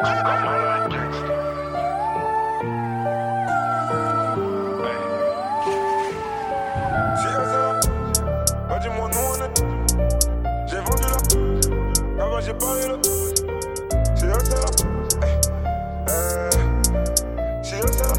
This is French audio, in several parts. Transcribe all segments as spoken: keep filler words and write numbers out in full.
Dis-moi nous on est. J'ai vendu là. Avant j'ai parlé là. C'est eux c'est là. Si eux c'est là.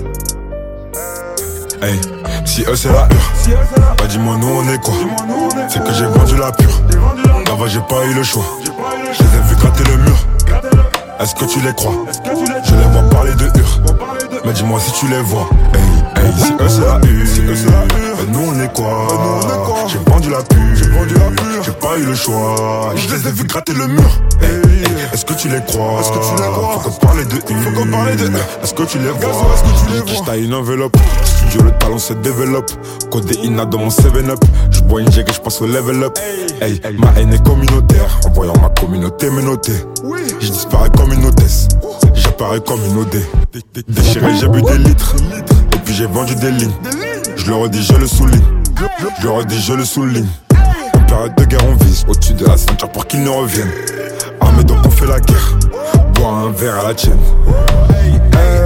Hey, si eux c'est la hure. Bah dis-moi nous on est quoi. C'est que j'ai vendu la pure. Avant j'ai pas eu le choix. Je les ai vus gratter le mur. Est-ce que tu les crois? Je les vois parler de hure. Mais dis-moi si tu les vois. Hey, hey, si eux c'est la hure. Bah nous on est quoi? J'ai vendu la pure. J'ai pas eu le choix. Je les ai vus gratter le mur. Hey, hey, est-ce que tu les crois? Est-ce que tu les crois? Faut qu'on parle de hure. Faut qu'on parle de hure. Est-ce que tu les vois? Est-ce que tu les vois? J'taille une enveloppe. Studio le talent se développe. Codéina dans mon seven up. J'bois une jack et j'passe au level up. Hey, ma haine est communautaire. En voyant ma communauté me noter. Je disparais comme une hôtesse. J'apparais comme une O D. Déchiré, j'ai bu des litres. Et puis j'ai vendu des lignes. Je le redis, je le souligne. Je le redis, je le souligne. En période de guerre, on vise au-dessus de la ceinture pour qu'ils ne reviennent. Armés donc on fait la guerre. Bois un verre à la tienne. Hey.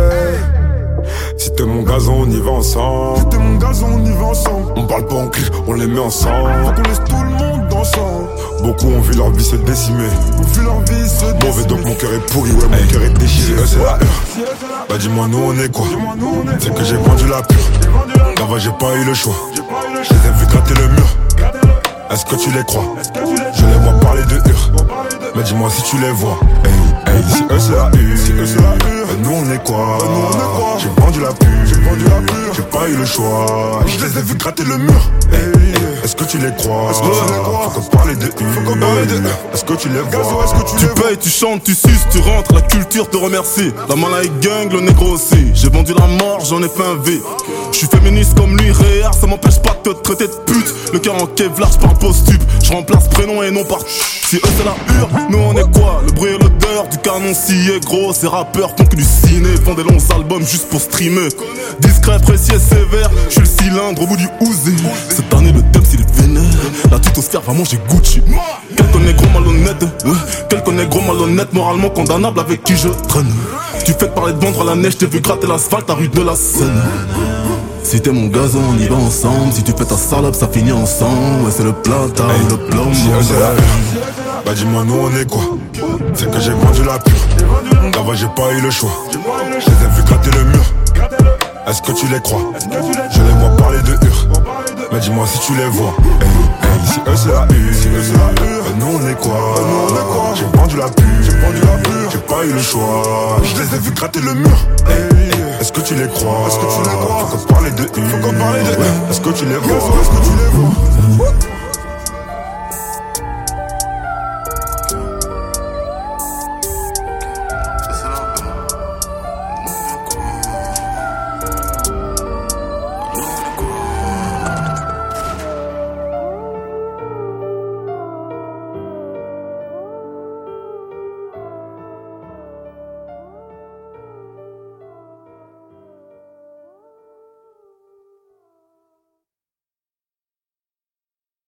Si t'es mon gazon, on y va ensemble. Si t'es mon gazon, on y va ensemble. On parle pas en clip, on les met ensemble. Faut qu'on laisse tout le monde ensemble. Beaucoup ont vu leur vie se décimer. Ont vu leur vie se décimer. Mauvais donc mon cœur est pourri, ouais mon cœur est déchiré. C'est la hure. Bah dis-moi nous on est quoi? C'est que j'ai vendu la pure. D'avant j'ai pas eu le choix. Je les ai vus gratter le mur. Est-ce que tu les crois? Je les vois parler de hure. Mais dis-moi si tu les vois. Hey, hey, si eux c'est la hure. Bah nous on est quoi? J'ai vendu la pure. J'ai pas eu le choix. Je les ai vus gratter le mur. Hey, hey, est-ce que tu les crois? Est-ce que tu les crois? Faut qu'on parle de hure. Faut qu'on parle de hure. Est-ce que tu les vois? Est-ce que tu, tu payes, tu chantes, tu suces, tu rentres, la culture te remercie. La malaï gang, le négro aussi. J'ai vendu la mort, j'en ai fait un V. Je suis féministe comme lui, réel, ça m'empêche pas de te traiter de pute. Le cœur en kevlar, j'parle post-tube. J'remplace prénom et nom par. Si eux c'est la hure, nous on est quoi? Le bruit et l'odeur du canon scié gros. Ces rappeurs font que du ciné, font des longs albums juste pour streamer. Discret, précis et sévère, j'suis le cylindre au bout du Uzi. Cette année le thème c'est le vénère. La tutosphère va manger Gucci. Quelques négros malhonnêtes, ouais. Quelques négros malhonnêtes, moralement condamnables avec qui je traîne. Tu fais parler de vendre à la neige, t'es vu gratter l'asphalte à rue de la Seine. Si t'es mon gazon, on y va ensemble. Si tu fais ta salope, ça finit ensemble. Ouais, c'est le plata hey, ou le plomb. Si eux c'est la hure. Bah dis-moi nous on est quoi? C'est que j'ai vendu la pure. D'avant j'ai pas eu le choix. Je les ai vus gratter le mur. Est-ce que tu les crois? Je les vois parler de hure. Mais dis-moi si tu les vois. Hey, hey, si eux c'est la hure. Bah nous on est quoi? J'ai vendu la pure. J'ai pas eu le choix. Je les ai vus gratter le mur. Hey, est-ce que tu les crois? Est-ce que tu les crois? Faut qu'on parle de hure. Faut qu'on parle de hure. Est-ce que tu les vois? Est-ce que tu les vois?